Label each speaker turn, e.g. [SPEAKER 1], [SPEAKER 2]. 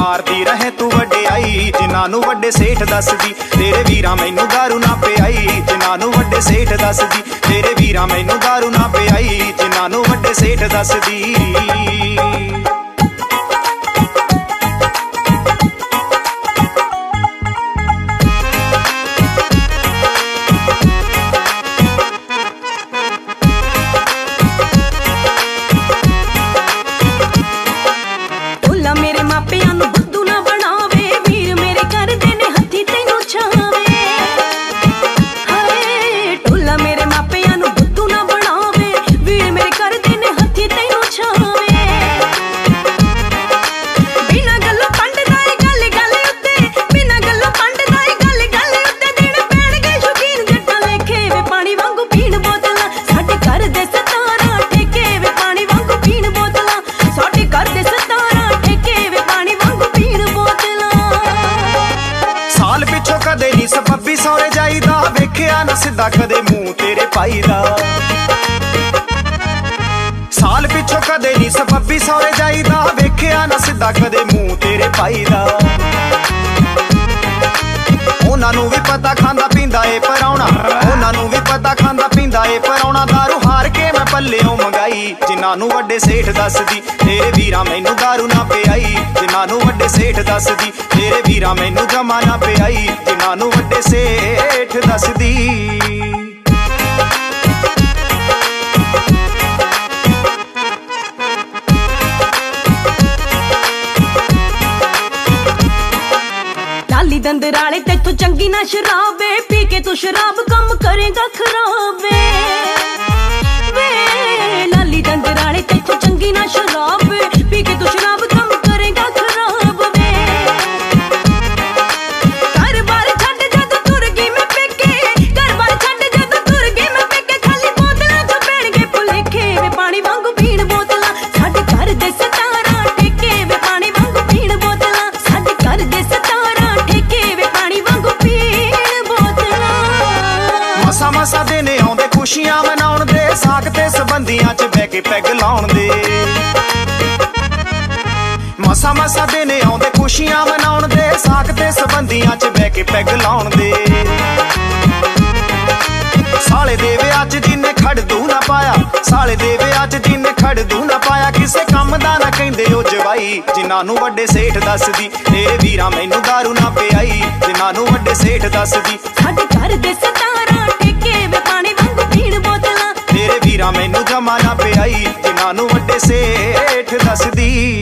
[SPEAKER 1] मारती रहे तू वड्डियाई, जिन्हां नूं वड्डे सेठ दसदी तेरे वीरां मैनूं दारू ना पियाई, जिन्हां नूं वड्डे सेठ दसदी तेरे वीरां मैनूं दारू ना पियाई, जिन्हां नूं वड्डे सेठ दसदी।
[SPEAKER 2] सबब्बी सौरे जाईदा वेखिया ना सिद्धा कदे मूंह तेरे पाई दा, साल पिछों कदे नी सबब्बी सौरे जाईदा वेखिया ना सिद्धा कदे मूंह तेरे पाई दा। उन्हां नूं भी पता खांदा पींदा ए पराउणा, उन्हां नूं भी पता खांदा पींदा ए पराउणा, दारू हार के मैं पल्लेओं मंगाई, जिन्हां नूं वड्डे सेठ दसदी तेरे वीरां मैनूं दारू ना पियाई, जिन्हां नूं वड्डे सेठ दसदी तेरे वीरां मैनूं जमा ना पियाई, जिन्हां नूं वड्डे सेठ दसदी।
[SPEAKER 3] लाली दंदराले तैथों चंगी ना शराब वे, पी के तू शराब कम करेगा खराब वे, लाली दंदराले तैथों चंगी ना शराब वे, पी के तू शराब कम करेगा खराब वे। घर बार छड्ड जदों तुर गई मैं पेके, घर बार छड्ड जदों तुर गई मैं पेके, खाली बोतलां च पैणगे भुलेखे वे, पानी वांगू पीण बोतलां साडे घर दे 17 ठेके वे, पानी वांगू पीण बोतलां साडे घर दे 17 ठेके वे, पानी वांगू पीण बोतलां।
[SPEAKER 2] मसा मसा देने आउंदे खुशियां मनाउण दे, साक ते संबंधियां च बह के पैग लाउण दे, मसा मसा देने आउंदे खुशियां मनाउण दे, साक ते संबंधियां च बह के पैग लाउण दे। साले दे विआह च जिन्ने खड़दू ना पाया, साले दे विआह च जिन्ने खड़दू ना पाया, किसे कम दा ना कहिंदे ओ जवाई, जिन्हां नूं वड्डे सेठ दसदी तेरे वीरां मैनूं दारू ना पियाई, जिन्हां नूं वड्डे सेठ दसदी
[SPEAKER 3] साडे घर दे 17 ठेके वे, पानी वांगू पीण बोतलां
[SPEAKER 2] तेरे वीरां मैनूं जमा ना पियाई, जिन्हां नूं वड्डे सेठ दसदी।